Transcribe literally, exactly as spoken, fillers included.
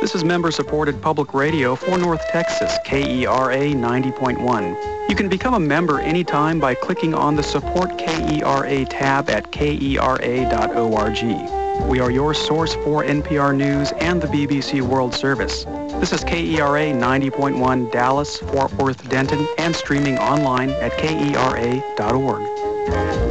This is member-supported public radio for North Texas, K E R A ninety point one. You can become a member anytime by clicking on the Support K E R A tab at K E R A dot org. We are your source for N P R News and the B B C World Service. This is K E R A ninety point one Dallas, Fort Worth, Denton, and streaming online at K E R A dot org.